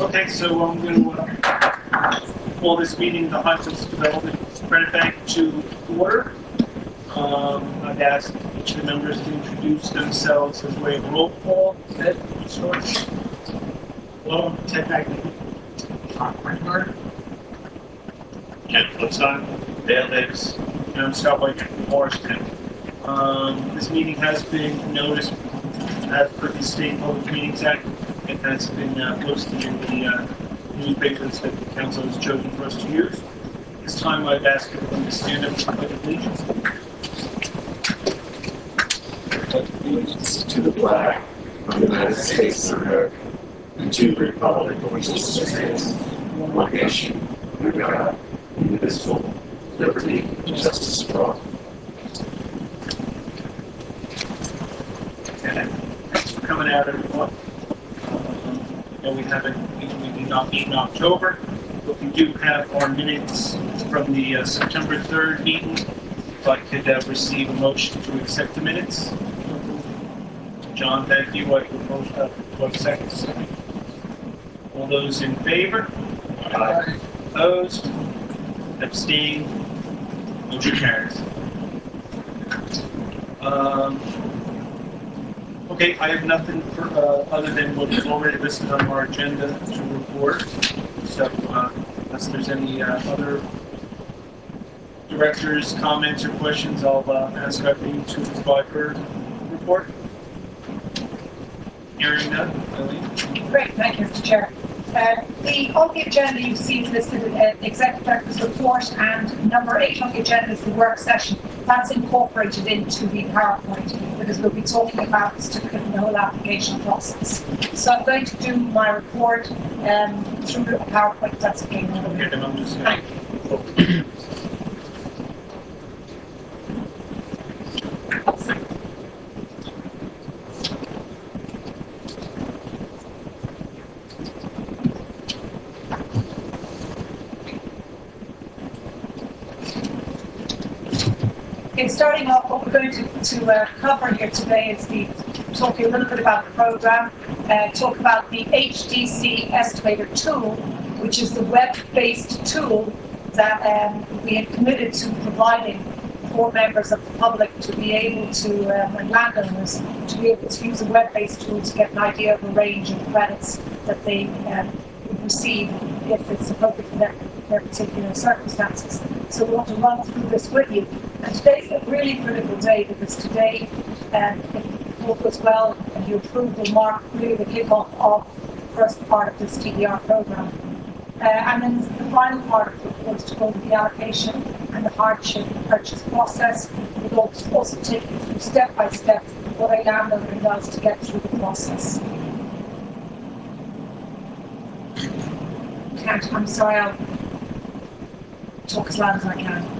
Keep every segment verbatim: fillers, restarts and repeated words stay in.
Okay, so I'm going to uh, call this meeting, the Highlands Development Credit Bank, to order. Um, I'd ask each of the members to introduce themselves as way of roll call. Ted, start. Hello, Ted Bagney. Tom Reinhardt. Ken Flipson. Dale Davis. And I'm Scott White, Morristown. Um, this meeting has been noticed as per the State Public Meetings Act. It has been uh, posted in the uh, newspapers that the council has chosen for us to use. This time I've asked everyone to stand up for the Pledge of Allegiance. Pledge of allegiance to the flag of the United States of America and to the republic for which it stands, one nation, under God, indivisible, liberty and justice for all. And thanks for coming out, everyone. And we haven't we not meet in October, but we do have our minutes from the uh, September third meeting. If I could uh, receive a motion to accept the minutes. John, thank you. I can motion uh, twelve seconds. All those in favor? Aye. Opposed? Abstained? Motion carries. Um, Okay, I have nothing for, uh, other than what is already listed on our agenda to report. So, uh, unless there's any uh, other directors' comments or questions, I'll uh, ask Eileen to provide her report. Hearing none, Eileen. Great, thank you, Mister Chair. Uh, the, on the agenda you've seen listed uh, the Executive Director's report, and number eight on the agenda is the work session. That's incorporated into the PowerPoint because we'll be talking about the whole application process. So I'm going to do my report um, through the PowerPoint. That's okay. Okay, then I'm just Thank you. Okay, starting off, what we're going to, to uh, cover here today is the talking a little bit about the program, uh, talk about the H D C Estimator tool, which is the web-based tool that um, we had committed to providing for members of the public to be able to, um, and landowners, to be able to use a web-based tool to get an idea of a range of credits that they um, would receive if it's appropriate for their, their particular circumstances. So we want to run through this with you. And today's a really critical day because today, um, if all goes well and you approve, will mark really the kickoff of the first part of this T D R program. Uh, and then the final part of it was to go to the allocation and the hardship purchase process. We'll also take you through step by step what a landowner does to get through the process. Can't, I'm sorry, I'll talk as loud as I can.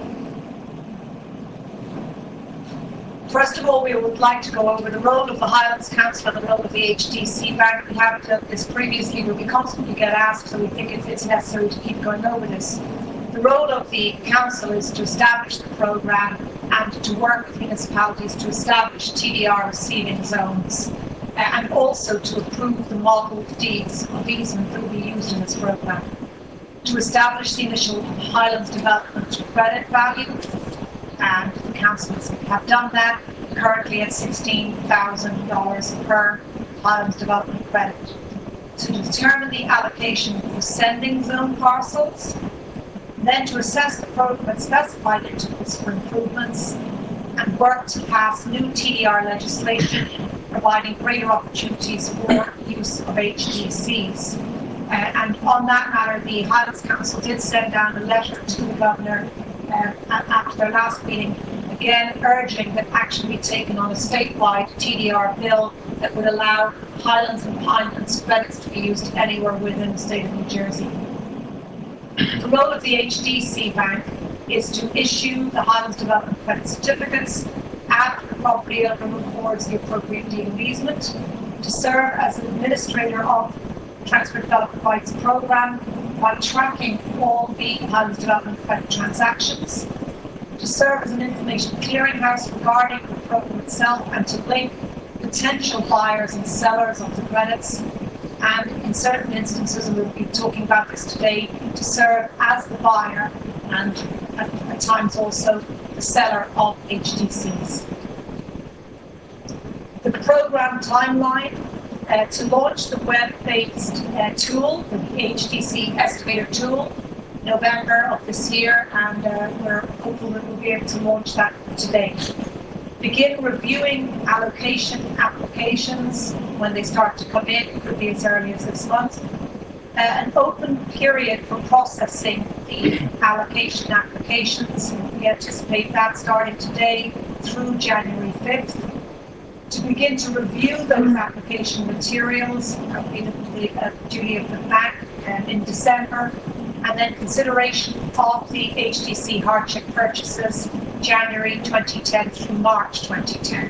First of all, we would like to go over the role of the Highlands Council and the role of the H D C Bank. We haven't done this previously, but we constantly get asked, so we think it's necessary to keep going over this. The role of the Council is to establish the programme and to work with municipalities to establish T D R receiving zones, uh, and also to approve the model deeds of easement that will be used in this programme. To establish the initial Highlands Development Credit Value, and the councils have done that, currently at sixteen thousand dollars per Highlands Development Credit. To determine the allocation for sending zone parcels, then to assess the appropriate specified intervals for improvements, and work to pass new T D R legislation, providing greater opportunities for use of H D Cs. Uh, and on that matter, the Highlands Council did send down a letter to the Governor uh, after their last meeting, again urging that action be taken on a statewide T D R bill that would allow Highlands and Pinelands credits to be used anywhere within the state of New Jersey. The role of the H D C Bank is to issue the Highlands Development Credit Certificates after the property owner records the appropriate deed of easement, to serve as an administrator of the Transfer Development Rights Programme by tracking all the Highlands Development Credit transactions, to serve as an information clearinghouse regarding the program itself and to link potential buyers and sellers of the credits, and in in certain instances, and we'll be talking about this today, to serve as the buyer and at, at times also the seller of H D Cs. The program timeline uh, to launch the web-based uh, tool, the H D C Estimator tool, November of this year, and uh, we're hopeful that we'll be able to launch that today. Begin reviewing allocation applications when they start to come in. It could be as early as this month. Uh, an open period for processing the allocation applications. We anticipate that starting today through January fifth. To begin to review those application materials, that will be the, the uh, duty of the bank um, in December. And then consideration of the H D C hardship purchases January twenty ten through March twenty ten.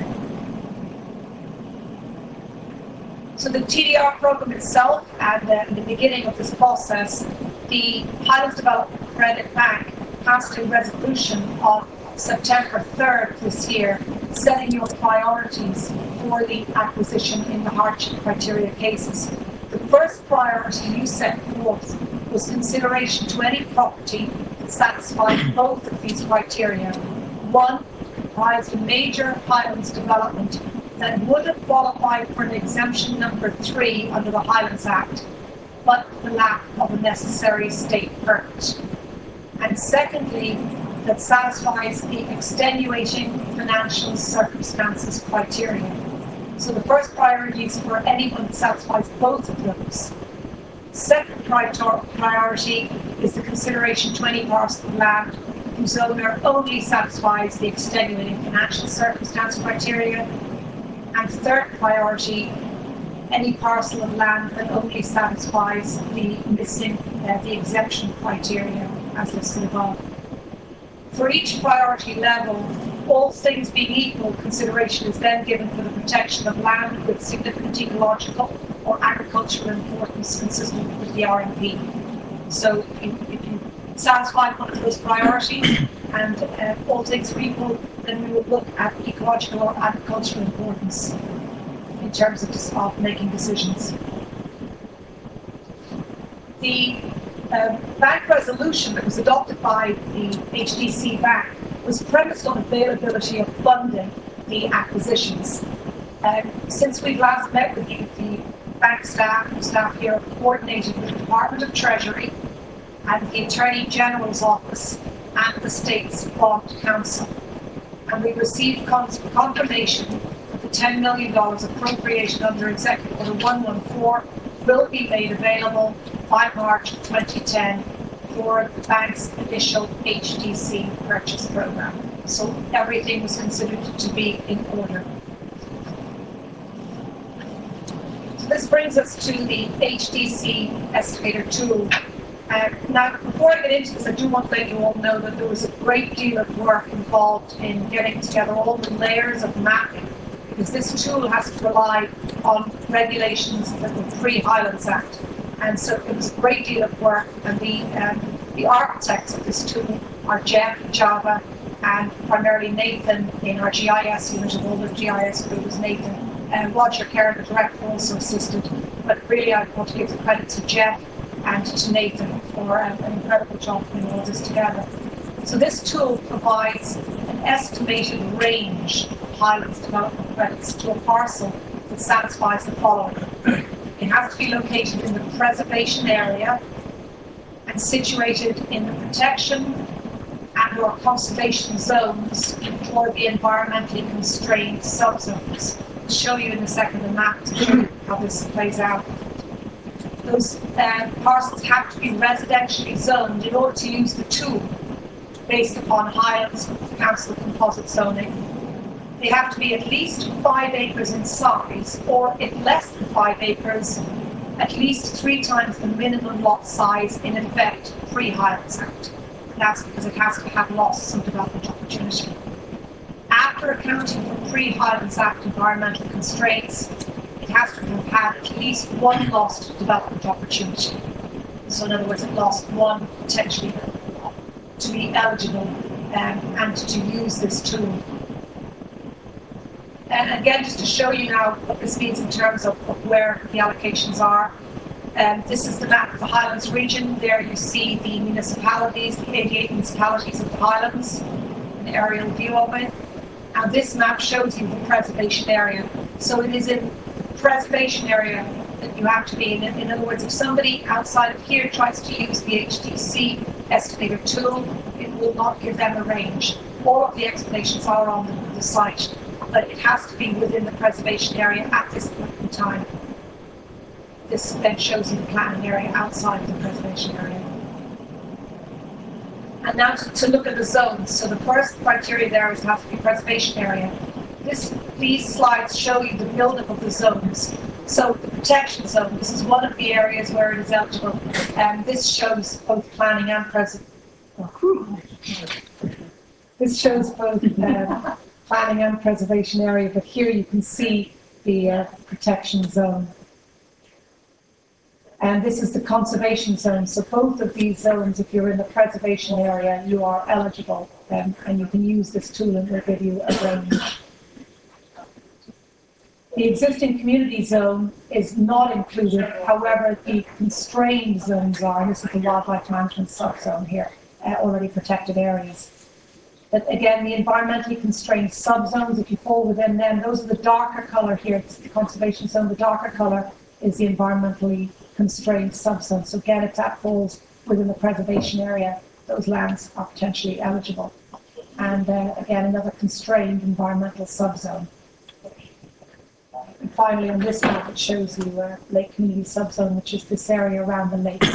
So the T D R program itself, and uh, in the beginning of this process, the Highlands Development Credit Bank passed a resolution on September third this year, setting your priorities for the acquisition in the hardship criteria cases. The first priority you set forth was consideration to any property that satisfied both of these criteria. One, comprised a major Highlands development that would have qualified for an exemption number three under the Highlands Act, but the lack of a necessary state permit. And secondly, that satisfies the extenuating financial circumstances criteria. So the first priority is for anyone that satisfies both of those. Second priority is the consideration to any parcel of land whose owner only satisfies the extenuating financial circumstance criteria. And third priority, any parcel of land that only satisfies the missing, uh, the exemption criteria as listed above. For each priority level, all things being equal, consideration is then given for the protection of land with significant ecological or agricultural importance consistent with the R M P. So if you, if you satisfy one of those priorities and uh, all things are equal, then we will look at ecological or agricultural importance in terms of, of making decisions. The uh, bank resolution that was adopted by the H D C Bank was premised on availability of funding the acquisitions. Um, since we last met with you, the bank staff and staff here have coordinated with the Department of Treasury and the Attorney General's Office and the State's Bond Council. And we received confirmation that the ten million dollars appropriation under Executive Order one one four will be made available by March twenty ten for the bank's initial H D C purchase program. So everything was considered to be in order. So this brings us to the H D C estimator tool. Uh, now, before I get into this, I do want to let you all know that there was a great deal of work involved in getting together all the layers of mapping, because this tool has to rely on regulations that were pre-Highlands Act. And so it was a great deal of work, and the um, the architects of this tool are Jeff, Java, and primarily Nathan in our G I S unit. Of all the G I S group was Nathan. And Roger Kerr, the director, also assisted. But really, I want to give the credit to Jeff and to Nathan for um, an incredible job putting all this together. So this tool provides an estimated range of Highlands development credits to a parcel that satisfies the following. It has to be located in the preservation area and situated in the protection and or conservation zones or the environmentally constrained subzones. I'll show you in a second the map to show you how this plays out. Those uh, parcels have to be residentially zoned in order to use the tool based upon Highlands Council composite zoning. They have to be at least five acres in size, or if less than five acres, at least three times the minimum lot size in effect pre-Highlands Act. That's because it has to have lost some development opportunity. After accounting for pre-Highlands Act environmental constraints, it has to have had at least one lost development opportunity. So in other words, it lost one potentially to be eligible um, and to use this tool. And again, just to show you now what this means in terms of, of where the allocations are. Um, this is the map of the Highlands region. There you see the municipalities, the eighty-eight municipalities of the Highlands, an aerial view of it. And this map shows you the preservation area. So it is in the preservation area that you have to be in. In other words, if somebody outside of here tries to use the H D C estimator tool, it will not give them a range. All of the explanations are on the, the site, but it has to be within the preservation area at this point in time. This then shows you the planning area outside of the preservation area. And now to, to look at the zones. So the first criteria there is it has to be preservation area. This, these slides show you the buildup of the zones. So the protection zone, this is one of the areas where it is eligible. And this shows both planning and pres. Oh, this shows both um, planning and preservation area, but here you can see the uh, protection zone. And this is the conservation zone. So both of these zones, if you're in the preservation area, you are eligible, um, and you can use this tool and it will give you a range. The existing community zone is not included, however, the constrained zones are, and this is the wildlife management subzone here, uh, already protected areas. But again, the environmentally constrained subzones, if you fall within them, those are the darker color here, it's the conservation zone, the darker color is the environmentally constrained subzone. So again, if that falls within the preservation area, those lands are potentially eligible. And uh, again, another constrained environmental subzone. And finally, on this map, it shows you uh, Lake Community Subzone, which is this area around the lake.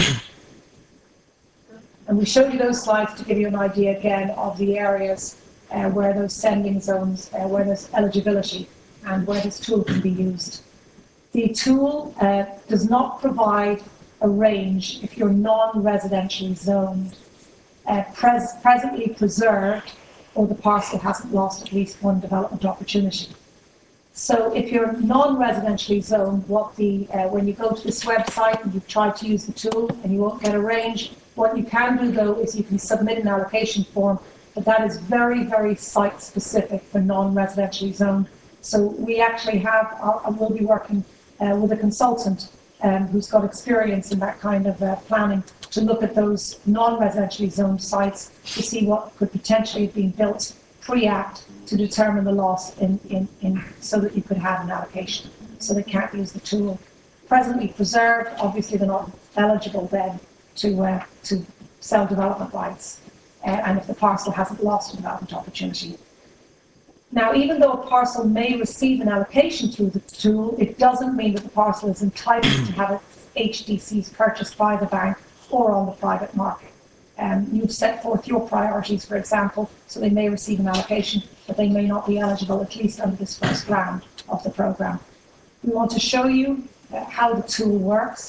And we showed you those slides to give you an idea again of the areas uh, where those sending zones, uh, where there's eligibility and where this tool can be used. The tool uh, does not provide a range if you're non-residentially zoned, uh, pres presently preserved, or the parcel hasn't lost at least one development opportunity. So if you're non-residentially zoned, what the uh, when you go to this website and you've tried to use the tool and you won't get a range, what you can do though is you can submit an allocation form, but that is very, very site-specific for non-residentially zoned. So we actually have, I will be working Uh, with a consultant um, who's got experience in that kind of uh, planning to look at those non-residentially zoned sites to see what could potentially have been built pre-act to determine the loss in, in, in so that you could have an allocation. So they can't use the tool. Presently preserved, obviously they're not eligible then to, uh, to sell development rights. Uh, and if the parcel hasn't lost a development opportunity. Now, even though a parcel may receive an allocation through the tool, it doesn't mean that the parcel is entitled to have its H D Cs purchased by the bank or on the private market. Um, you've set forth your priorities, for example, so they may receive an allocation, but they may not be eligible, at least under this first round of the programme. We want to show you uh, how the tool works.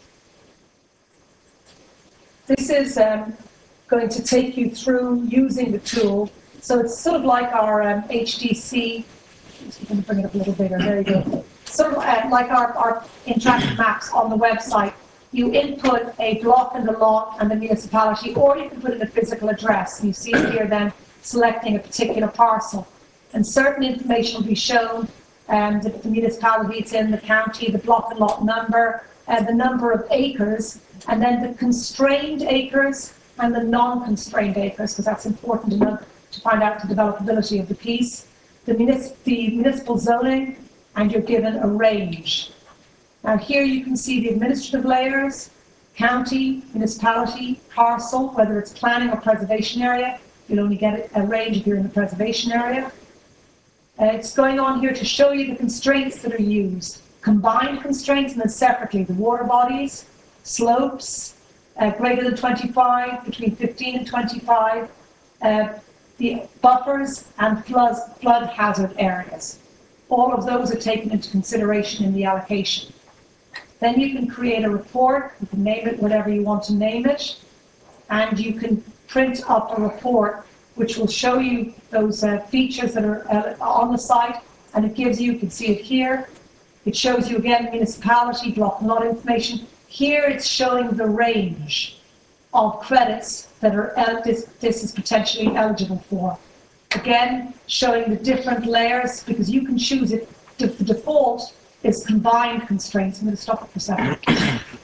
This is um, going to take you through using the tool. So it's sort of like our um, H D C, I'm going to bring it up a little bigger, there you go. Sort of uh, like our, our interactive maps on the website. You input a block and a lot and the municipality, or you can put in a physical address. You see here then selecting a particular parcel. And certain information will be shown, um, the, the municipality it's in, the county, the block and lot number, uh, the number of acres, and then the constrained acres and the non-constrained acres, because that's important to know, to find out the developability of the piece, the, municip the municipal zoning, and you're given a range. Now here you can see the administrative layers, county, municipality, parcel, whether it's planning or preservation area. You'll only get a range if you're in the preservation area. Uh, it's going on here to show you the constraints that are used. Combined constraints and then separately, the water bodies, slopes, uh, greater than twenty-five, between fifteen and twenty-five, uh, the buffers and flood, flood hazard areas. All of those are taken into consideration in the allocation. Then you can create a report, you can name it whatever you want to name it, and you can print up a report which will show you those uh, features that are uh, on the site, and it gives you, you can see it here, it shows you again municipality, block and lot information. Here it's showing the range of credits that are this, this is potentially eligible for. Again, showing the different layers, because you can choose it. The default is combined constraints. I'm going to stop it for a second.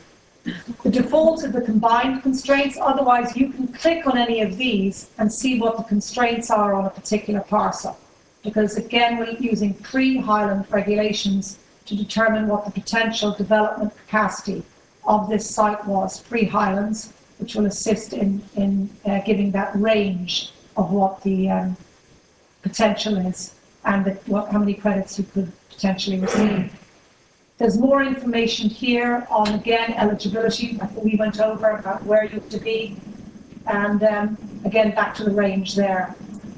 The default are the combined constraints. Otherwise, you can click on any of these and see what the constraints are on a particular parcel. Because again, we're using pre-Highland regulations to determine what the potential development capacity of this site was pre-Highlands, which will assist in, in uh, giving that range of what the um, potential is and the, what, how many credits you could potentially receive. There's more information here on, again, eligibility, like we went over about where you have to be, and um, again, back to the range there.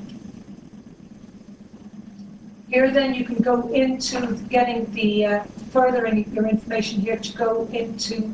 Here then you can go into getting the, uh, furthering your information here to go into,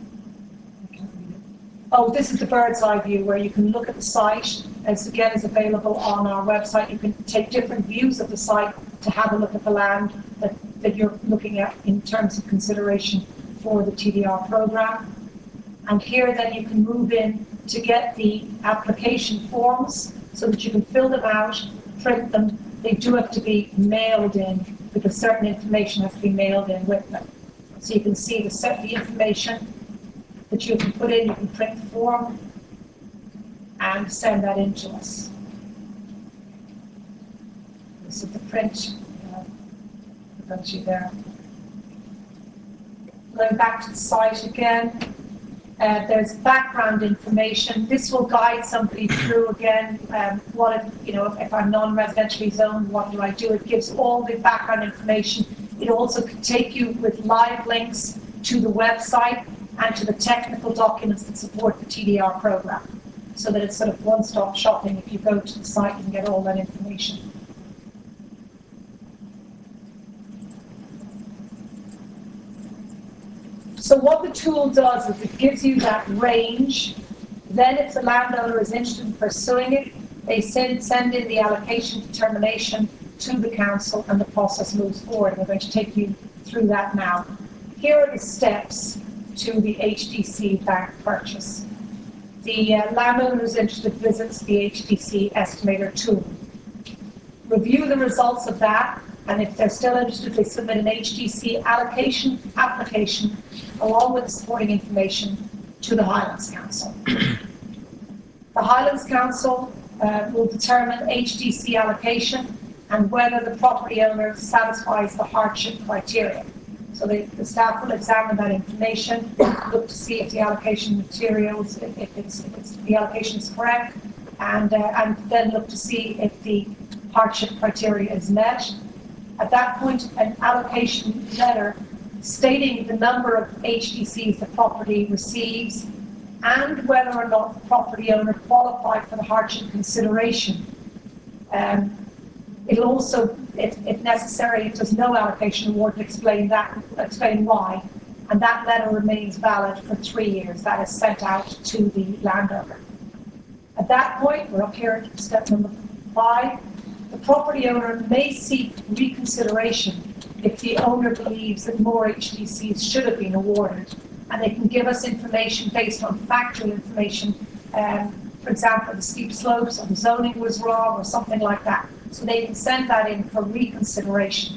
oh, this is the bird's eye view where you can look at the site. As again is available on our website. You can take different views of the site to have a look at the land that, that you're looking at in terms of consideration for the T D R program. And here then you can move in to get the application forms so that you can fill them out, print them. They do have to be mailed in because certain information has to be mailed in with them. So you can see the set the information that you can put in, you can print the form and send that in to us. This is the print uh, ability there. Going back to the site again, uh, there's background information. This will guide somebody through again, um, what if, you know, if, if I'm non-residentially zoned, what do I do? It gives all the background information. It also can take you with live links to the website and to the technical documents that support the T D R program, so that it's sort of one-stop shopping. If you go to the site, you can get all that information. So what the tool does is it gives you that range. Then if the landowner is interested in pursuing it, they send, send in the allocation determination to the council and the process moves forward. We're going to take you through that now. Here are the steps to the H D C bank purchase. The uh, landowner who's interested visits the H D C estimator tool. Review the results of that, and if they're still interested, they submit an H D C allocation application along with supporting information to the Highlands Council. The Highlands Council uh, will determine H D C allocation and whether the property owner satisfies the hardship criteria. So they, the staff will examine that information, look to see if the allocation materials, if, if, it's, if it's, the allocation is correct, and, uh, and then look to see if the hardship criteria is met. At that point, an allocation letter stating the number of H D Cs the property receives and whether or not the property owner qualified for the hardship consideration. Um, It'll also, if, if necessary, if there's no allocation award, to explain that, explain why, and that letter remains valid for three years. That is sent out to the landowner. At that point, we're up here at step number five. The property owner may seek reconsideration if the owner believes that more H D Cs should have been awarded, and they can give us information based on factual information. Um, for example, the steep slopes or the zoning was wrong or something like that. So they can send that in for reconsideration.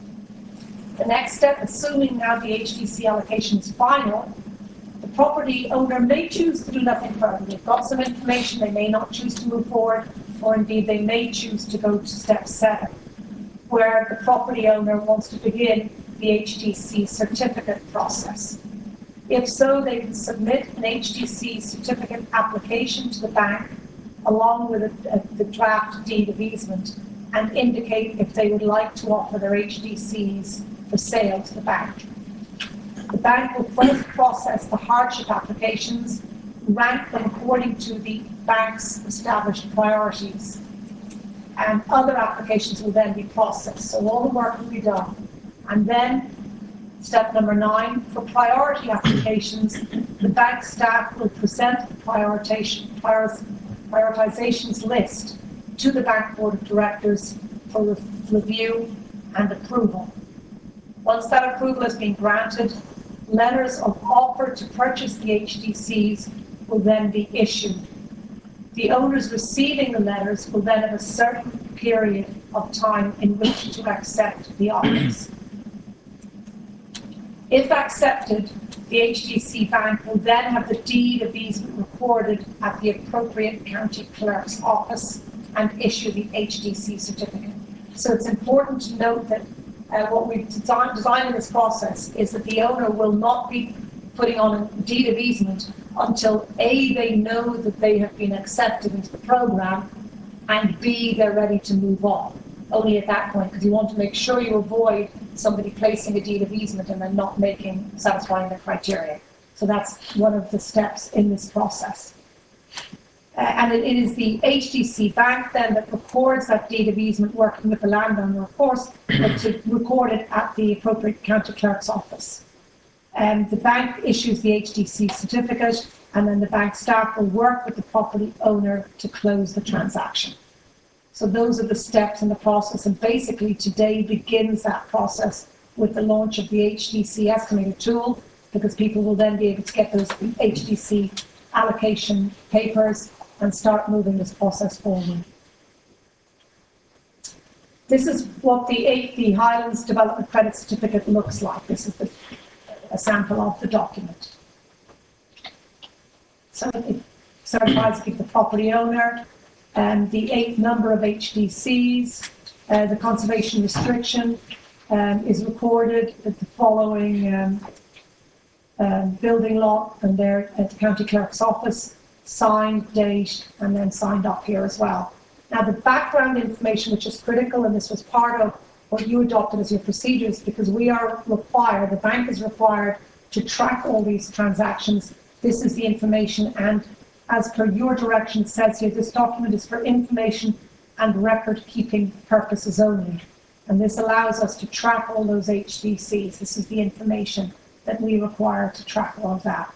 The next step, assuming now the H D C allocation is final, the property owner may choose to do nothing further. They've got some information, they may not choose to move forward, or indeed they may choose to go to step seven, where the property owner wants to begin the H D C certificate process. If so, they can submit an H D C certificate application to the bank along with a, a, the draft deed of easement and indicate if they would like to offer their H D Cs for sale to the bank. The bank will first process the hardship applications, rank them according to the bank's established priorities, and other applications will then be processed. So all the work will be done. And then, step number nine, for priority applications, the bank staff will present the prioritization, prioritizations list to the Bank Board of Directors for re review and approval. Once that approval has been granted, letters of offer to purchase the H D Cs will then be issued. The owners receiving the letters will then have a certain period of time in which to accept the offers. If accepted, the H D C Bank will then have the deed of easement recorded at the appropriate county clerk's office and issue the H D C certificate. So it's important to note that uh, what we've designed, designed in this process is that the owner will not be putting on a deed of easement until A, they know that they have been accepted into the program, and B, they're ready to move on. Only at that point, because you want to make sure you avoid somebody placing a deed of easement and then not making, satisfying the criteria. So that's one of the steps in this process. Uh, and it, it is the H D C Bank then that records that deed of easement, working with the landowner, of course, but to record it at the appropriate county clerk's office. And um, the bank issues the H D C certificate, and then the bank staff will work with the property owner to close the transaction. So those are the steps in the process, and basically today begins that process with the launch of the H D C estimator tool, because people will then be able to get those H D C allocation papers and start moving this process forward. This is what the, the Highlands Development Credit Certificate looks like. This is the, a sample of the document. So it certifies the property owner, and the eighth number of H D Cs, uh, the conservation restriction um, is recorded at the following um, um, building lot, and there at the county clerk's office, signed, date, and then signed up here as well. Now the background information, which is critical, and this was part of what you adopted as your procedures, because we are required, the bank is required to track all these transactions. This is the information, and as per your direction, it says here, this document is for information and record-keeping purposes only. And this allows us to track all those H D Cs. This is the information that we require to track all of that.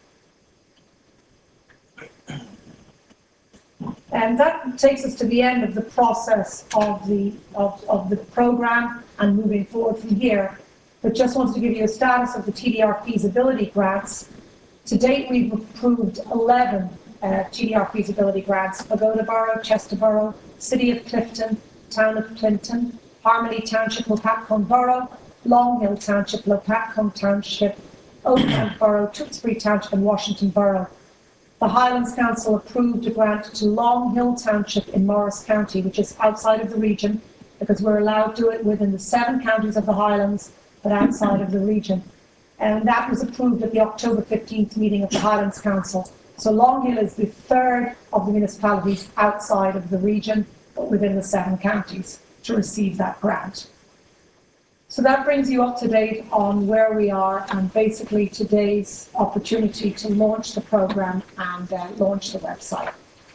And that takes us to the end of the process of the, of, of the program and moving forward from here. But just wanted to give you a status of the T D R feasibility grants. To date, we've approved eleven uh, T D R feasibility grants: Pagoda Borough, Chester Borough, City of Clifton, Town of Clinton, Harmony Township, Lopatcombe Borough, Long Hill Township, Lopatcombe Township, Oakland Borough, Tewkesbury Township, and Washington Borough. The Highlands Council approved a grant to Long Hill Township in Morris County, which is outside of the region, because we're allowed to do it within the seven counties of the Highlands, but outside of the region. And that was approved at the October fifteenth meeting of the Highlands Council. So Long Hill is the third of the municipalities outside of the region, but within the seven counties, to receive that grant. So that brings you up to date on where we are, and basically today's opportunity to launch the program and uh, launch the website.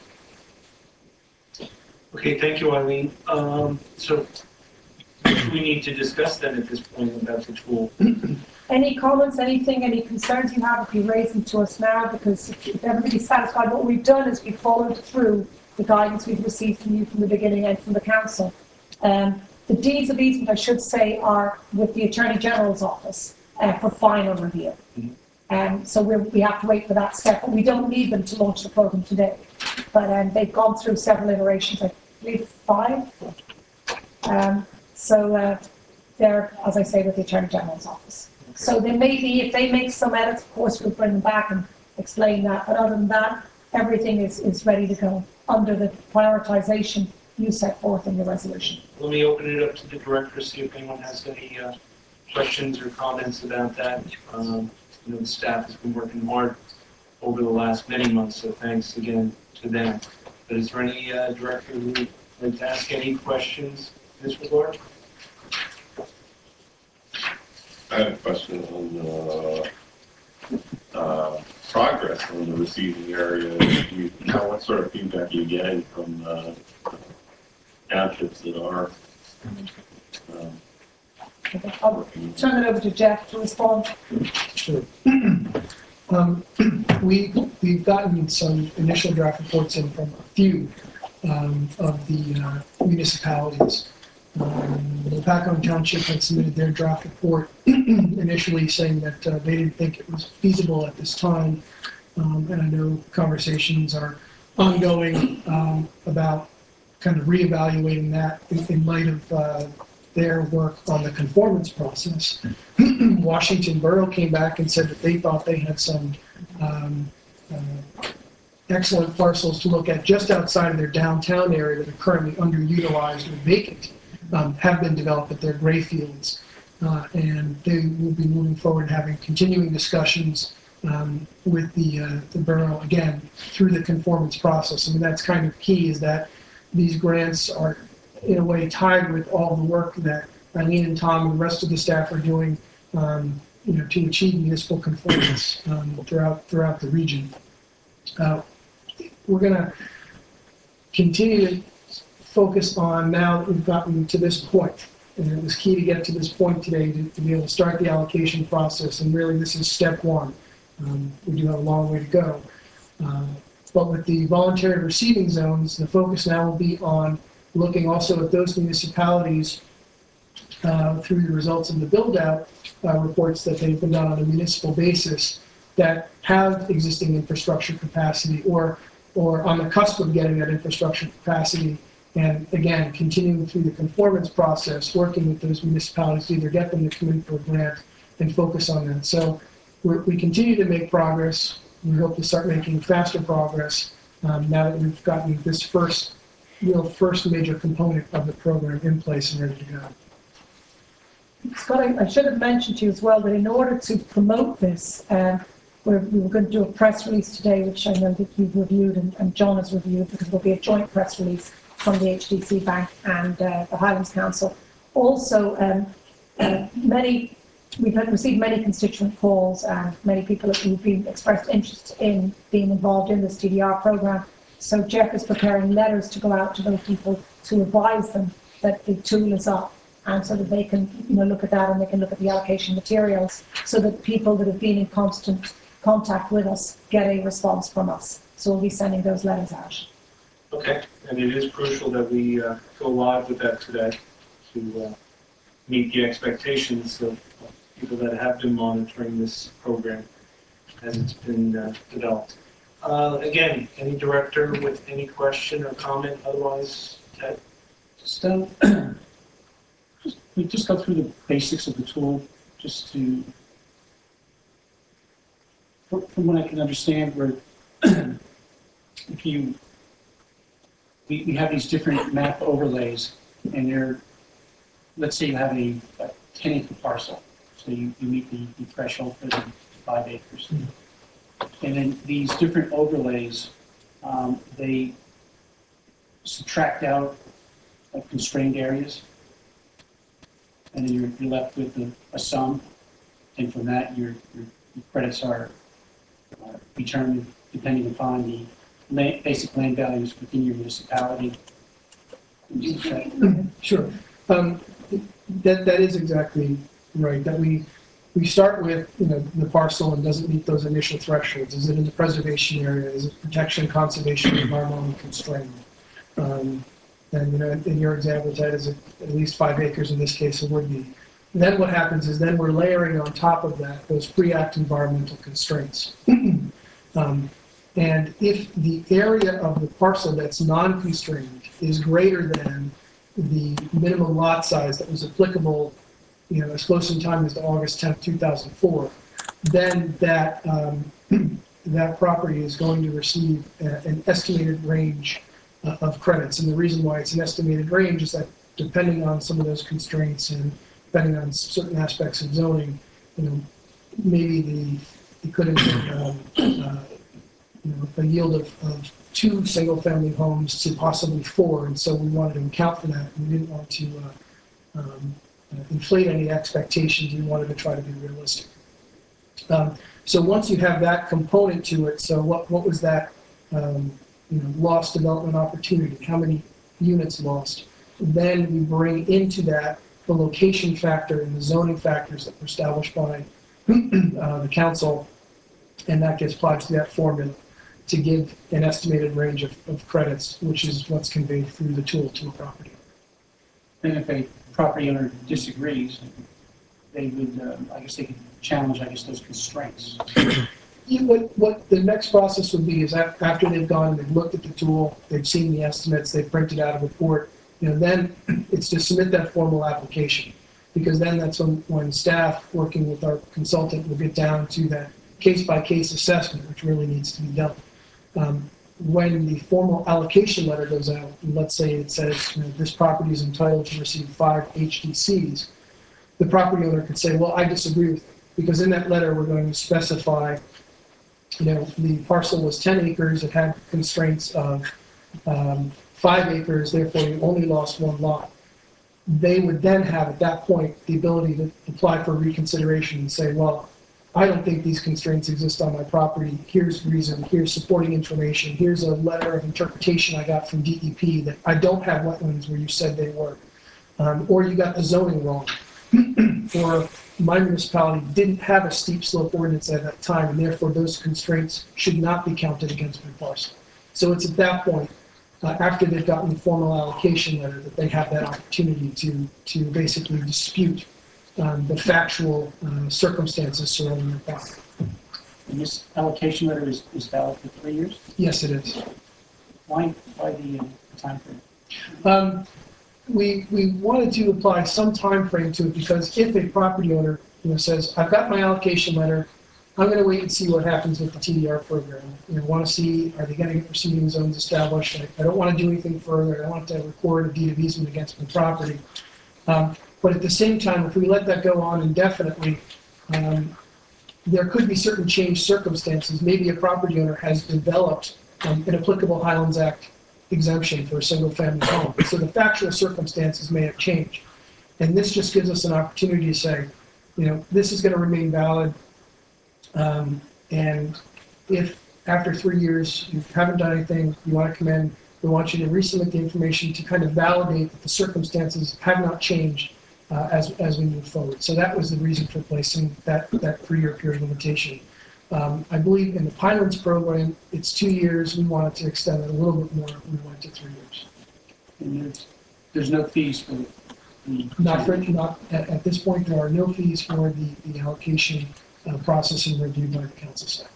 Okay, thank you, Eileen. Um, so we need to discuss then at this point about the tool. Any comments, anything, any concerns you have, if you raise them to us now, because if everybody's satisfied, what we've done is we've followed through the guidance we've received from you from the beginning and from the council. Um, the deeds of easement, I should say, are with the Attorney General's office uh, for final review. Mm-hmm. Um, so we're, we have to wait for that step, but we don't need them to launch the program today. But um, they've gone through several iterations, I believe five. Um, so uh, they're, as I say, with the Attorney General's office. So they may be, if they make some edits, of course, we'll bring them back and explain that. But other than that, everything is, is ready to go under the prioritization you set forth in the resolution. Let me open it up to the director, see if anyone has any uh, questions or comments about that. Um, you know, the staff has been working hard over the last many months, so thanks again to them. But is there any uh, director who would like to ask any questions in this regard? I have a question on uh, uh, progress on the receiving area. You, how, what sort of feedback are you getting from uh, townships that are um, I'll turn it over to Jeff to respond. Sure. um, we, we've gotten some initial draft reports in from a few um, of the uh, municipalities. Um, Lopatcombe Township had submitted their draft report initially saying that uh, they didn't think it was feasible at this time. Um, and I know conversations are ongoing um, about kind of reevaluating that in, in light of uh, their work on the conformance process. Washington Borough came back and said that they thought they had some um, uh, excellent parcels to look at just outside of their downtown area that are currently underutilized or vacant, um, have been developed at their gray fields. Uh, and they will be moving forward, having continuing discussions um, with the, uh, the borough, again, through the conformance process. I mean, that's kind of key, is that these grants are, in a way, tied with all the work that Eileen and Tom and the rest of the staff are doing, um, you know, to achieve municipal conformance um, throughout, throughout the region. Uh, we're going to continue to focus on, now that we've gotten to this point, and it was key to get to this point today to, to be able to start the allocation process, and really this is step one. Um, we do have a long way to go. Uh, but with the voluntary receiving zones, the focus now will be on looking also at those municipalities uh, through the results of the build-out uh, reports that they've been done on a municipal basis that have existing infrastructure capacity, or or on the cusp of getting that infrastructure capacity, and again, continuing through the conformance process, working with those municipalities to either get them to come in for a grant and focus on that. So we're, we continue to make progress. We hope to start making faster progress um, now that we've gotten this first, real first major component of the program in place and ready to go. Scott, I, I should have mentioned to you as well that in order to promote this, um, we're, we were going to do a press release today, which I know that you've reviewed and, and John has reviewed, because there'll be a joint press release from the H D C Bank and uh, the Highlands Council. Also, um, uh, many we've had received many constituent calls and many people who've been expressed interest in being involved in this T D R program. So Jeff is preparing letters to go out to those people to advise them that the tool is up, and so that they can, you know, look at that and they can look at the allocation materials, so that people that have been in constant contact with us get a response from us. So we'll be sending those letters out. Okay, and it is crucial that we uh, go live with that today to uh, meet the expectations of people that have been monitoring this program as it's been uh, developed. Uh, again, any director with any question or comment? Otherwise, Ted? Just, um, just, we just go through the basics of the tool, just to, from, from what I can understand, where if you, we, we have these different map overlays, and they're, let's say you have a, a ten acre parcel, so you, you meet the, the threshold for the five acres. Mm-hmm. And then these different overlays, um, they subtract out like constrained areas, and then you're, you're left with a, a sum, and from that your, your, your credits are uh, determined depending upon the land, basic land values within your municipality. Sure. Um, that, that is exactly right, that we we start with, you know, the parcel and doesn't meet those initial thresholds. Is it in the preservation area? Is it protection, conservation, environmentally constrained? Um, and, you know, in your example, Ted, is it at least five acres in this case it would be. And then what happens is then we're layering on top of that those pre-act environmental constraints. um, and if the area of the parcel that's non-constrained is greater than the minimum lot size that was applicable, you know, as close in time as to August tenth, two thousand four, then that um, that property is going to receive a, an estimated range uh, of credits. And the reason why it's an estimated range is that depending on some of those constraints and depending on certain aspects of zoning, you know, maybe the it could have been um, uh, you know, a yield of, of two single-family homes to possibly four, and so we wanted to account for that. We didn't want to uh, um, uh, inflate any expectations. We wanted to try to be realistic. Um, so once you have that component to it, so what what was that um, you know, lost development opportunity? How many units lost? Then we bring into that the location factor and the zoning factors that were established by uh, the council, and that gets applied to that formula to give an estimated range of, of credits, which is what's conveyed through the tool to a property. And if a property owner disagrees, they would, um, I guess they could challenge, I guess, those constraints. What, what the next process would be is after they've gone and they've looked at the tool, they've seen the estimates, they've printed out a report, you know, then it's to submit that formal application. Because then that's when, when staff, working with our consultant, will get down to that case-by-case assessment, which really needs to be done. Um, when the formal allocation letter goes out, and let's say it says, you know, this property is entitled to receive five H D Cs, the property owner could say, well, I disagree with it, because in that letter, we're going to specify, you know, the parcel was ten acres, it had constraints of um, five acres, therefore you only lost one lot. They would then have, at that point, the ability to apply for reconsideration and say, well, I don't think these constraints exist on my property. Here's the reason, here's supporting information, here's a letter of interpretation I got from D E P that I don't have wetlands where you said they were. Um, or you got the zoning wrong. Or my municipality didn't have a steep slope ordinance at that time, and therefore those constraints should not be counted against my parcel. So it's at that point, uh, after they've gotten the formal allocation letter, that they have that opportunity to, to basically dispute um, the factual uh, circumstances surrounding their property. And this allocation letter is, is valid for three years? Yes, it is. Why, why the uh, timeframe? Um, we, we wanted to apply some time frame to it because if a property owner, you know, says, I've got my allocation letter, I'm going to wait and see what happens with the T D R program. You know, want to see, are they going to get receiving zones established? I, I don't want to do anything further. I don't want to record a deed of easement against my property. Um, but at the same time, if we let that go on indefinitely, um, there could be certain changed circumstances. Maybe a property owner has developed um, an applicable Highlands Act exemption for a single-family home. So the factual circumstances may have changed. And this just gives us an opportunity to say, you know, this is going to remain valid. Um, and if after three years you haven't done anything, you want to come in, we want you to resubmit the information to kind of validate that the circumstances have not changed uh, as, as we move forward. So that was the reason for placing that, that three-year period limitation. Um, I believe in the Pinelands program, it's two years. We wanted to extend it a little bit more. We went to three years. And there's, there's no fees for the... Not for, not, at, at this point, there are no fees for the, the allocation uh, process and review by the council staff.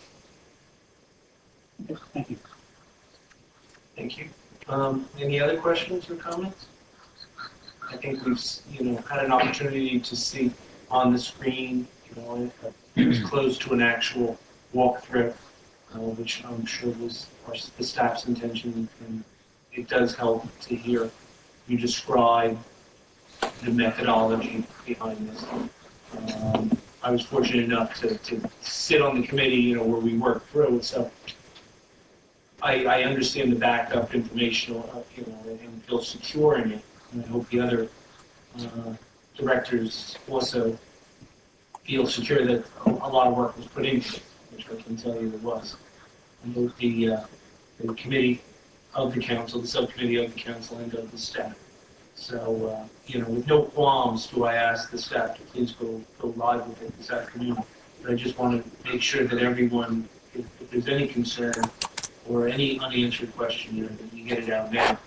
Okay, thank you. Thank you. Um, any other questions or comments? I think we've, you know, had an opportunity to see on the screen, you know, it was close to an actual walkthrough, uh, which I'm sure was the staff's intention, and it does help to hear you describe the methodology behind this. Um, I was fortunate enough to, to sit on the committee, you know, where we worked through it, so I, I understand the backup information, uh, you know, and feel secure in it. And I hope the other uh, directors also feel secure that a lot of work was put into it, which I can tell you it was. And both the, uh, the committee of the council, the subcommittee of the council, and of the staff. So, uh, you know, with no qualms do I ask the staff to please go, go live with it this afternoon. But I just want to make sure that everyone, if, if there's any concern or any unanswered question, you know, that you get it out now.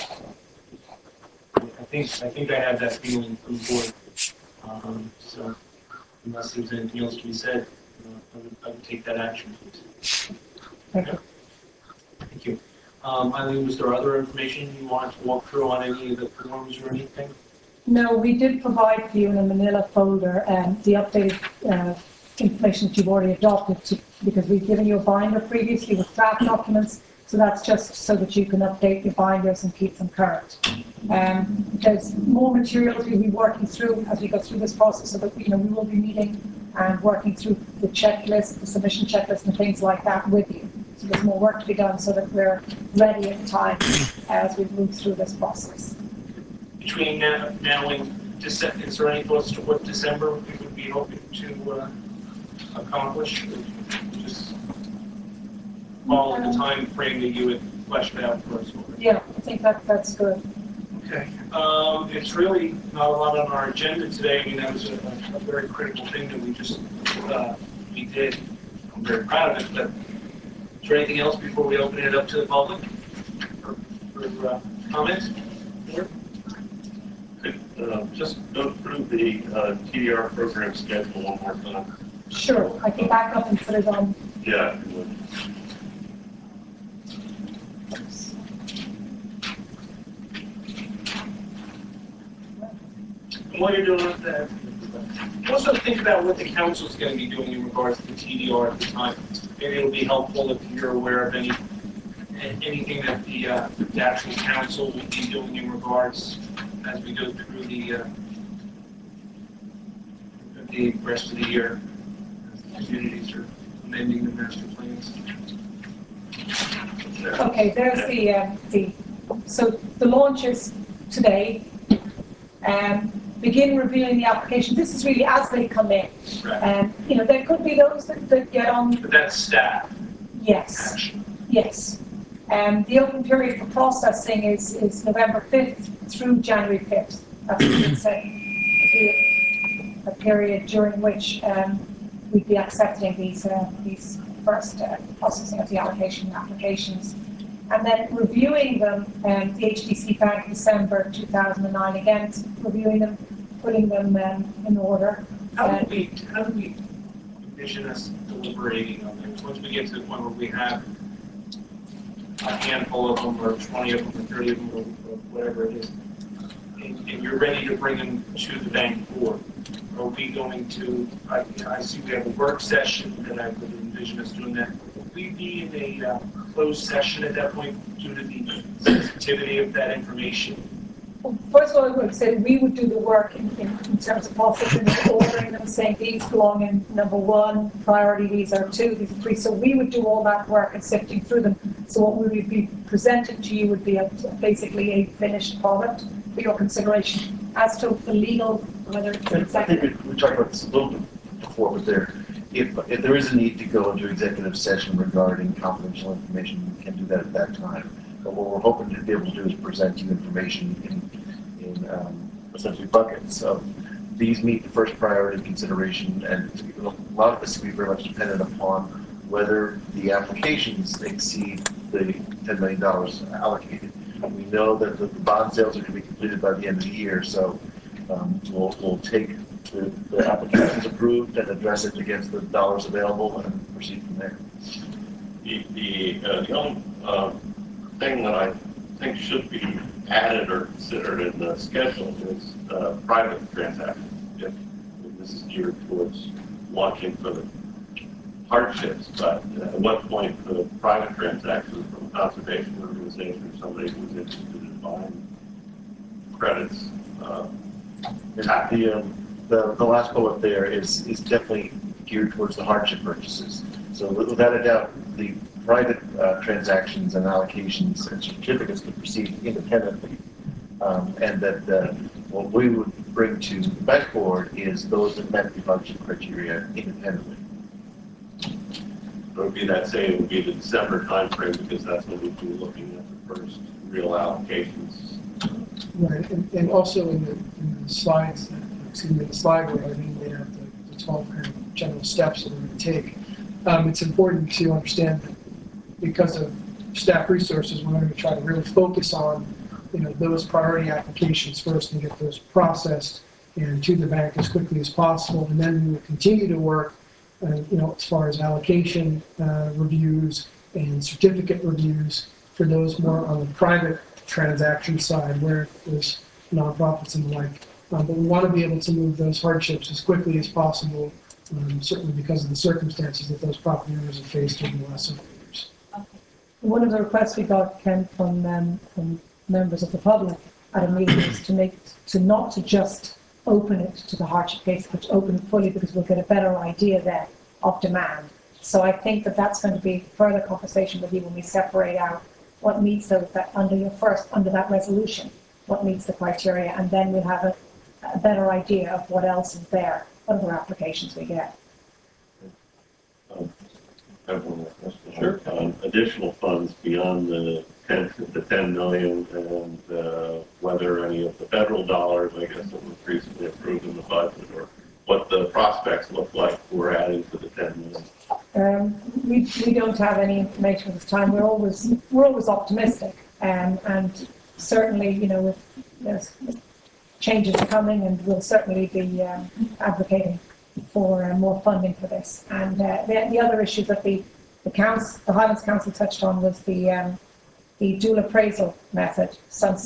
I think I think I have that feeling from the board. Um, so unless there's anything else to be said, uh, I, would, I would take that action, please. Thank you. Thank you. Um, Eileen, was there other information you wanted to walk through on any of the forms or anything? No, we did provide for you in a manila folder um, the updated uh, information that you've already adopted to, because we've given you a binder previously with draft documents. So that's just so that you can update your binders and keep them current. Um, there's more materials we'll be working through as we go through this process, so that, you know, we will be meeting and working through the checklist, the submission checklist and things like that with you. So there's more work to be done so that we're ready in time as we move through this process. Between now, now and December, is there any thoughts to what December we would be hoping to uh, accomplish? Just follow the time frame that you had fleshed out for us. Yeah, I think that that's good. Okay. Um, it's really not a lot on our agenda today. I mean, that was a, a very critical thing that we just uh, we did. I'm very proud of it. But is there anything else before we open it up to the public for, for uh, comments? Uh, just go through the uh, T D R program schedule one more time. Sure, I can back up and put it on. Yeah, if you would. while you're doing that, also think about what the council's going to be doing in regards to the T D R at the time. Maybe it'll be helpful if you're aware of any anything that the, uh, the actual council will be doing in regards as we go through the uh, the rest of the year. As communities are amending the master plans. Okay, there's the, uh, the, so the launch is today. Um, begin reviewing the application. This is really as they come in. Right. And, you know, there could be those that, that get on. But that's staff Yes, action. yes. Um, the open period for processing is, is November fifth through January fifth. That's what we say. A period during which um, we'd be accepting these, uh, these first uh, processing of the allocation applications. And then reviewing them, um, the H D C Bank December two thousand nine, again, reviewing them, putting them um, in order. How Uh, do we, how do we envision us deliberating on this? Once we get to the point where we have a handful of them, or twenty of them, or thirty of them, or whatever it is, and, and you're ready to bring them to the bank board, are we going to, I, I see we have a work session, and I would envision us doing that. Would we be in a uh, closed session at that point due to the sensitivity of that information? Well, first of all, I would say we would do the work in, in, in terms of processing and ordering them, saying these belong in number one, priority, these are two, these are three. So we would do all that work and sifting through them. So what we would be presenting to you would be a, basically a finished product for your consideration. As to the legal, whether it's I exactly. think we, we talked about this a little bit before, but there, if, if there is a need to go into executive session regarding confidential information, we can do that at that time. But what we're hoping to be able to do is present you information in, in um, essentially buckets of these meet the first priority consideration, and a lot of this will be very much dependent upon whether the applications exceed the ten million dollars allocated. We know that the bond sales are going to be completed by the end of the year, so um, we'll, we'll take the, the applications approved and address it against the dollars available and proceed from there. The, the, uh, the only uh, thing that I think should be added or considered in the schedule is uh, private transactions. If this is geared towards watching for the hardships, but at what point for the private transactions from a conservation organization or somebody who's interested in buying credits. Uh, The, um, the, the last bullet there is, is definitely geared towards the hardship purchases. So without a doubt, the private uh, transactions and allocations and certificates can proceed independently. Um, and that uh, what we would bring to the bank board is those that met the hardship criteria independently. It would be that same, it would be the December timeframe because that's when we'd be looking at the first real allocations. Right, and, and also in the, in the slides, excuse me, the slide where I mean, they have the, the twelve kind of general steps that we're going to take. Um, it's important to understand that because of staff resources, we're going to try to really focus on, you know, those priority applications first and get those processed and to the bank as quickly as possible. And then we will continue to work, uh, you know, as far as allocation uh, reviews and certificate reviews for those more on the private transaction side where there's nonprofits and the like. Um, but we want to be able to move those hardships as quickly as possible, um, certainly because of the circumstances that those property owners have faced over the last several years. One of the requests we got came from, um, from members of the public at a meeting is to make, to not to just open it to the hardship case, but to open it fully because we'll get a better idea then of demand. So I think that that's going to be further conversation with you when we separate out what meets those that under your first, under that resolution, what meets the criteria, and then we'll have a, a better idea of what else is there, what other applications we get. Um, I have one more question. Sure. Um, additional funds beyond the ten, the ten million, and uh, whether any of the federal dollars, I guess, that was recently approved in the budget, or what the prospects look like for adding to the ten million. Um, we, we don't have any information at this time. We're always we're always optimistic, um, and certainly, you know, with there's changes coming, and we'll certainly be um, advocating for uh, more funding for this. And uh, the, the other issue that the the council, the Highlands Council touched on was the um, the dual appraisal method sunset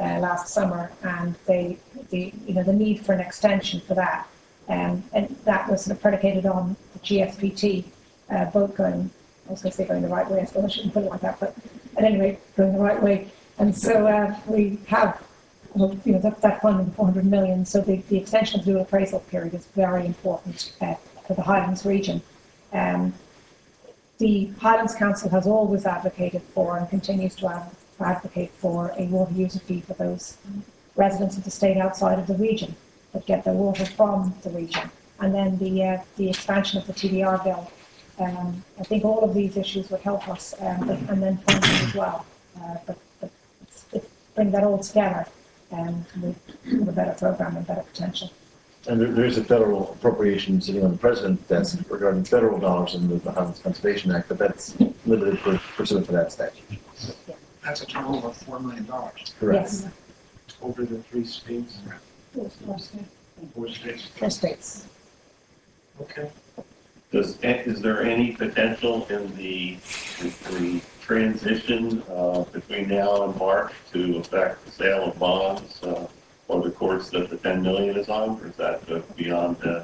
uh, last summer, and they, the, you know, the need for an extension for that. Um, and that was sort of predicated on the G S P T uh, vote going, I was going to say going the right way, I suppose I shouldn't put it like that, but at any rate, going the right way. And so uh, we have, well, you know, that, that funding, four hundred million, so the, the extension of the dual appraisal period is very important uh, for the Highlands region. Um, the Highlands Council has always advocated for and continues to ad advocate for a water user fee for those residents of the state outside of the region that get their water from the region. And then the, uh, the expansion of the T D R bill. Um, I think all of these issues would help us, um, but, and then funding as well. Uh, but, but it's, it's bring that all together and um, with a better program and better potential. And there, there is a federal appropriation sitting on the president's desk regarding federal dollars in the Highlands Conservation Act, but that's limited for pursuant to that statute. That's a total of four million dollars Correct. Yes, Over the three states, four states. four states. Four states. Okay. Does, is there any potential in the, the transition uh, between now and March to affect the sale of bonds uh, or the course that the ten million is on, or is that uh, beyond the?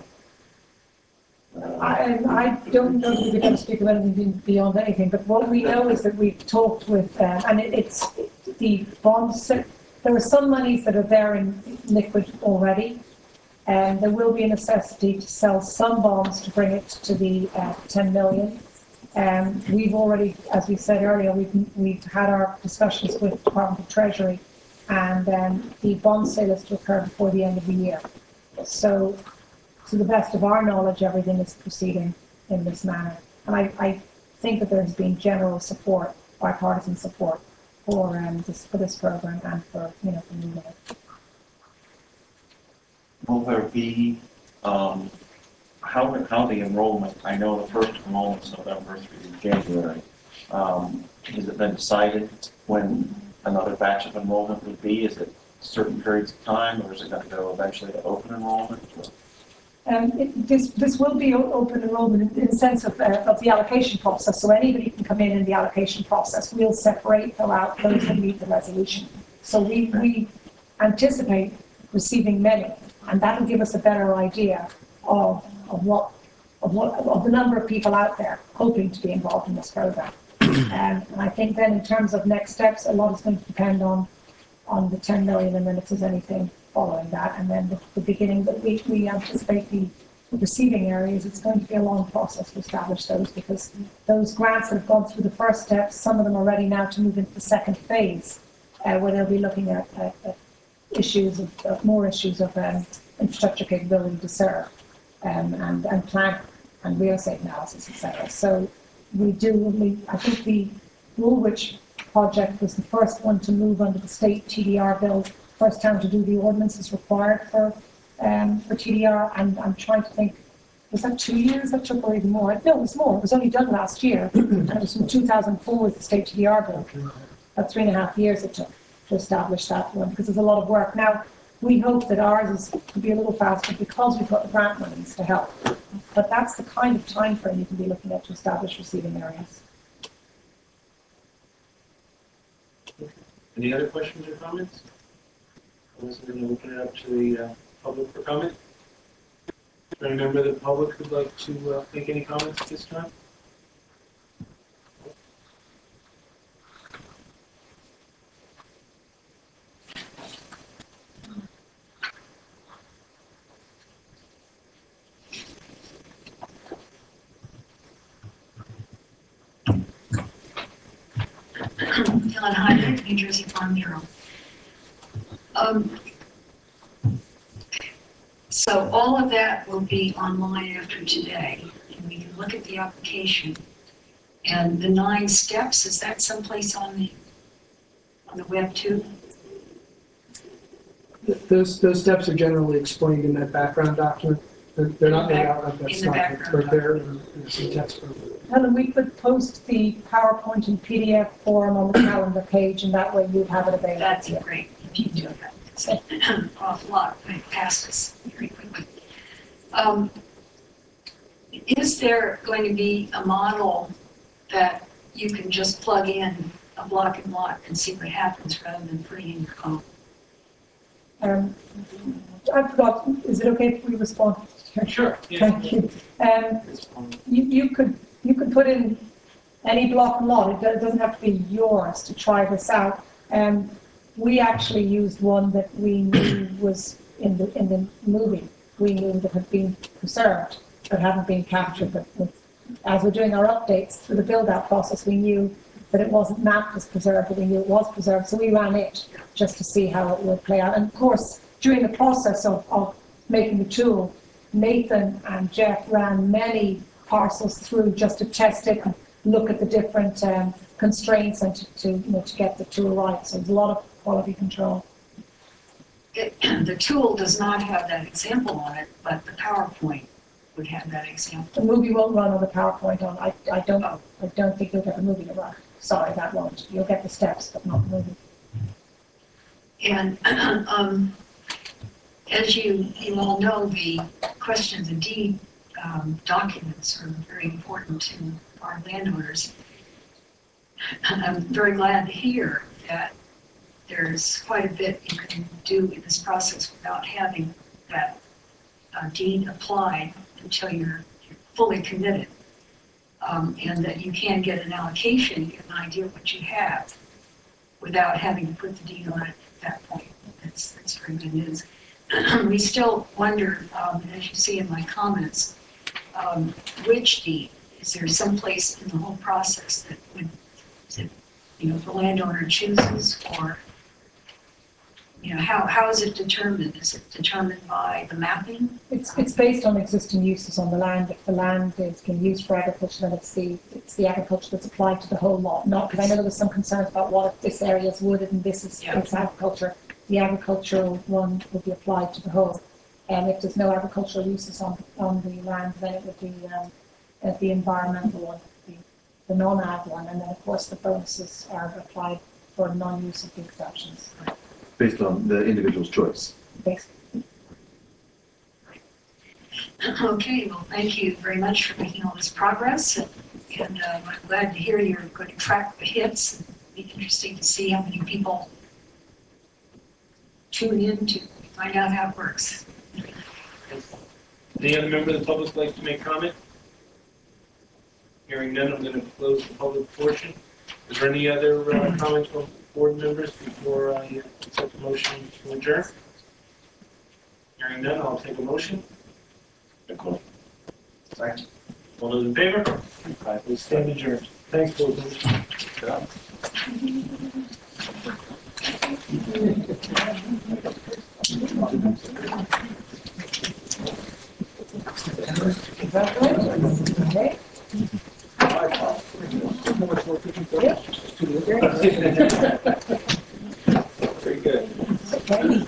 Uh, I, I don't know that we're going to speak about anything beyond anything, but what we know is that we've talked with, um, and it, it's the bonds, there are some monies that are there in liquid already, and there will be a necessity to sell some bonds to bring it to the uh, ten million. Um, we've already, as we said earlier, we've, we've had our discussions with the Department of Treasury, and um, the bond sale is to occur before the end of the year. So, to the best of our knowledge, everything is proceeding in this manner. And I, I think that there has been general support, bipartisan support for um, this for this program and for you know for moving it. Will there be, um, how, how the enrollment, I know the first enrollment's November through January. Um, has it been decided when another batch of enrollment would be? Is it certain periods of time, or is it going to go eventually to open enrollment? Um, it, this, this will be open enrollment in, in the sense of, uh, of the allocation process, so anybody can come in in the allocation process. We'll separate them out those that meet the resolution. So we, we anticipate receiving many, and that will give us a better idea of, of, what, of, what, of the number of people out there hoping to be involved in this program. um, and I think then in terms of next steps, a lot is going to depend on, on the ten million, and then if there's anything following that, and then the, the beginning that we, we anticipate the receiving areas, it's going to be a long process to establish those, because those grants that have gone through the first steps, some of them are ready now to move into the second phase, uh, where they'll be looking at, at, at issues of, of more issues of um, infrastructure capability to serve, um, and, and plant and real estate analysis, et cetera. So we do, we, I think the Woolwich project was the first one to move under the state T D R bill. First time to do the ordinances required for um, for T D R, and I'm trying to think, was that two years that took, or even more? No, it was more. It was only done last year, and it was from two thousand four with the state T D R bill. About three and a half years it took to establish that one, because there's a lot of work. Now, we hope that ours is to be a little faster because we've got the grant monies to help. But that's the kind of time frame you can be looking at to establish receiving areas. Any other questions or comments? Unless we're going to open it up to the uh, public for comment. Is there any member of the public who'd like to uh, make any comments at this time? Helen Hyder, New Jersey Farm Bureau. Um, so all of that will be online after today, and we can look at the application. And the nine steps, is that someplace on the on the web too? Those, those steps are generally explained in that background document. They're, they're not made out like that In the document, background but they're in in some text form. Helen, we could post the PowerPoint and P D F form on the calendar page, and that way you'd have it available. That'd be great if you do that. It's an awful lot went past us very quickly. Um, is there going to be a model that you can just plug in a block and lot and see what happens rather than putting in your code? Um, I forgot, is it okay if we respond? Sure. Yeah. Thank you. Um, you, you could, you could put in any block and lot, it do- it doesn't have to be yours to try this out. Um, we actually used one that we knew was in the, in the movie, we knew that had been preserved, but hadn't been captured, but with, as we're doing our updates through the build-out process, we knew that it wasn't mapped as preserved, but we knew it was preserved, so we ran it just to see how it would play out. And of course, during the process of, of making the tool, Nathan and Jeff ran many parcels through just to test it and look at the different um, constraints and to, to, you know, to get the tool right. So there's a lot of quality control. It, the tool does not have that example on it, but the PowerPoint would have that example. The movie won't run on the PowerPoint on. I, I don't I don't think you'll get the movie to run. Sorry, that won't. You'll get the steps, but not the movie. And um, as you, you all know, the question of the deed um, documents are very important to our landowners. And I'm very glad to hear that there's quite a bit you can do in this process without having that uh, deed applied until you're, you're fully committed. Um, and that you can get an allocation, get an idea of what you have without having to put the deed on it at that point. That's, that's very good news. We still wonder, um, as you see in my comments, um, which deed? Is there some place in the whole process that would, that, you know, the landowner chooses, or, you know, how, how is it determined? Is it determined by the mapping? It's it's based on existing uses on the land. If the land is being used for agriculture, then it's the it's the agriculture that's applied to the whole lot. Not because I know there was some concerns about what if this area is wooded and this is Yeah. it's agriculture. The agricultural one would be applied to the whole. And if there's no agricultural uses on on the land, then it would be um, uh, the environmental one, the, the non-ag one, and then of course the bonuses are applied for non-use of the exceptions. Based on the individual's choice. Basically. Okay, well, thank you very much for making all this progress, and, and uh, I'm glad to hear you're going to track the hits. It'll be interesting to see how many people tune in to find out how it works. Any other member of the public like to make comment? Hearing none, I'm going to close the public portion. Is there any other uh, comments from board members before I accept the motion to adjourn? Hearing none, I'll take a motion. Second. All those in favor? We stand adjourned. Thanks, board members. Okay. Very good. Okay.